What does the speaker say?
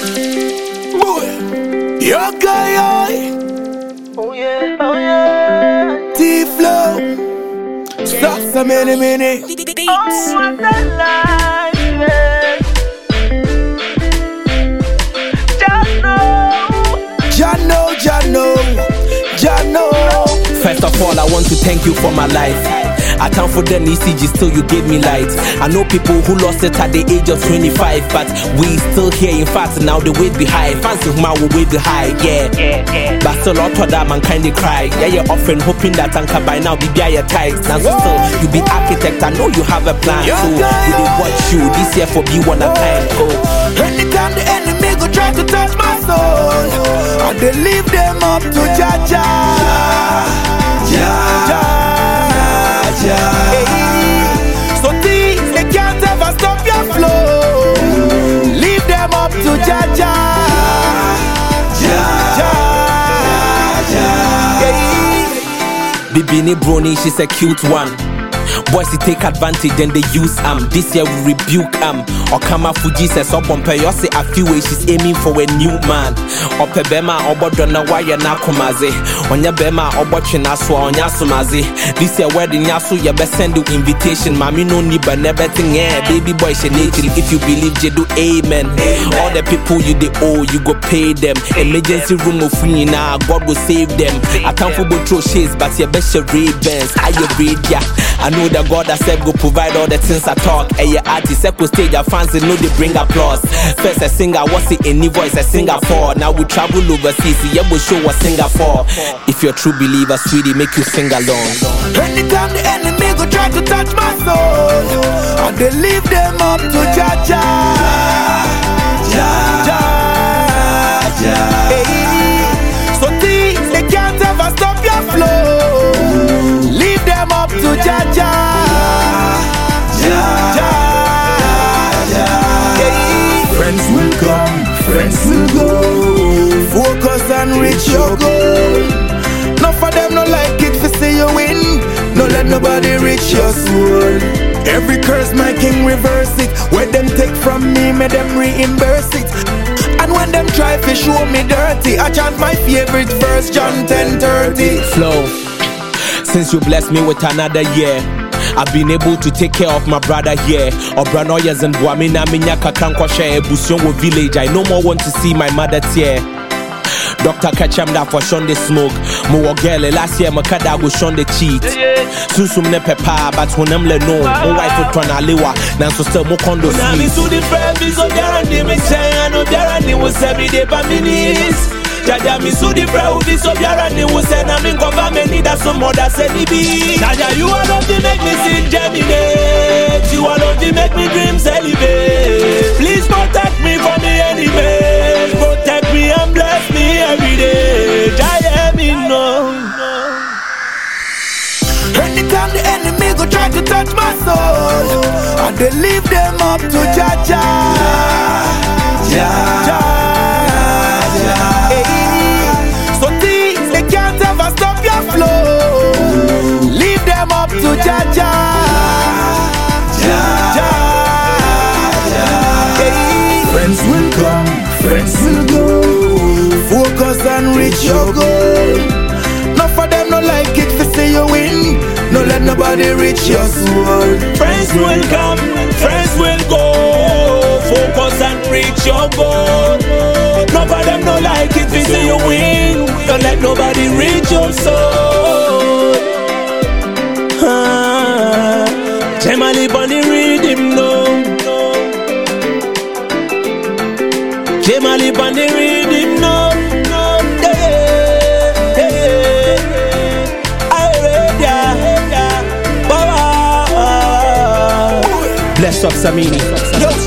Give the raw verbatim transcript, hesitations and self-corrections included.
Yo, guy, Oh yeah, oh yeah. T-Flow. Stop some many minute. Oh, what a life, yeah. Jano, Jano, Jano. First of all, I want to thank you for my life. I time for the E C G, still you gave me light. I know people who lost it at the age of twenty-five, but we still here. In fact, now the weight be high. Fancy whom I will wait the high, yeah. Yeah, yeah. But still, lot of that man kind of cry. Yeah, you're often hoping that I can by now be by your ties. Now still, you be architect. I know you have a plan, so we did watch you this year for be one of time. Go. Anytime the enemy go try to touch my soul, I dey leave them up to Jaja, Jaja, Jaja. So things they can't ever stop your flow. Leave them up to Jaja, Jaja, Jaja. Bibini Brony, she's a cute one. Boys, they take advantage and they use am. This year we rebuke am. Or come out for Jesus up on pay. You say a few ways she's aiming for a new man. Or pe bema or bodona why you na kumaze. On your bema or watching us or on yasumaze. This year wedding yasu you best send you invitation. Mommy no need but never thing yeah. Baby boy she nature. If you believe you do amen. Amen. All the people you they owe you go pay them. Emergency room of free now God will save them. I can't for throw shades but you best your ravens. I you read ya. I know that God has said go provide all the things I talk. And your artist echo stage, your fans they know they bring applause. First a singer, what's it any voice a Singapore. Now we travel overseas, yeah we show what Singapore. If you're a true believer, sweetie, make you sing along. Anytime the enemy go try to touch my soul, I dey leave them up to Jaja, Jaja, Jaja. So things they can't ever stop your flow. Leave them up to Jaja, Jaja, Jaja. Friends will come, friends will go. Focus and reach your goal. None for them no like it for see you win. No let nobody reach your soul. Every curse my king reverse it. When them take from me, may them reimburse it. And when them try to show me dirty, I chant my favorite verse, John ten thirty. Flow. Since you blessed me with another year, I've been able to take care of my brother here. Obrano yes and Buamina Minya Kakanko share Busion village. I no more want to see my mother tear. Doctor Kacham da for shon the smoke. Mo girl last year Makada go shon the cheat. Susum ne pepa but when I'm le no. Mo wife to turn aliwa. Now so still mo condo sleep. Now me to the friend is so guarantee me say I know guarantee was every day for minutes. Jaja mi su di fra uvi so biara ni wuse na mi nkova me need a some other say ni be. Jaja you alone to make me sing germinate. You alone to make me dreams elevate. Please protect me from the enemies. Protect me and bless me every day. Jaja me no. Anytime the enemy go try to touch my soul, I dey leave them up to Jaja, Jaja. Stop your flow. Leave them up to Jaja, Jaja, Jaja. Friends will come, friends will go. Focus and reach your goal. None for them no like it to see you win. No let nobody reach your soul. Friends will come, friends will go. Focus and reach your goal. None for them no like it to see you win. Don't let nobody reach your soul. Ah, Jemali Bunny read him no. Jemali Bunny read him no. Yeah, yeah, yeah. I read ya. Baba. Bless up Samini. Yo,